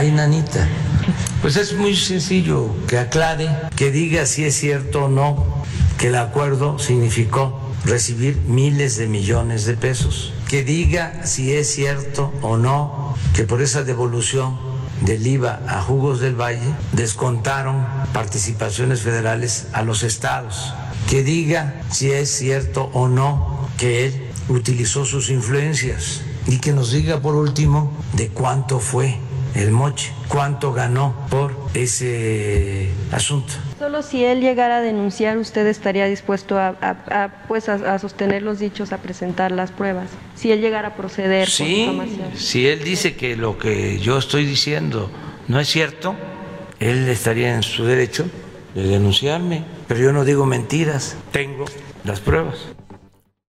Ay, nanita. Pues es muy sencillo que aclare, que diga si es cierto o no que el acuerdo significó recibir miles de millones de pesos. Que diga si es cierto o no que por esa devolución del IVA a Jugos del Valle descontaron participaciones federales a los estados. Que diga si es cierto o no que él utilizó sus influencias y que nos diga por último de cuánto fue el moche, cuánto ganó por ese asunto. Solo si él llegara a denunciar, ¿usted estaría dispuesto a sostener los dichos, a presentar las pruebas? Si él llegara a proceder por difamación. Si él dice que lo que yo estoy diciendo no es cierto, él estaría en su derecho de denunciarme, pero yo no digo mentiras, tengo las pruebas.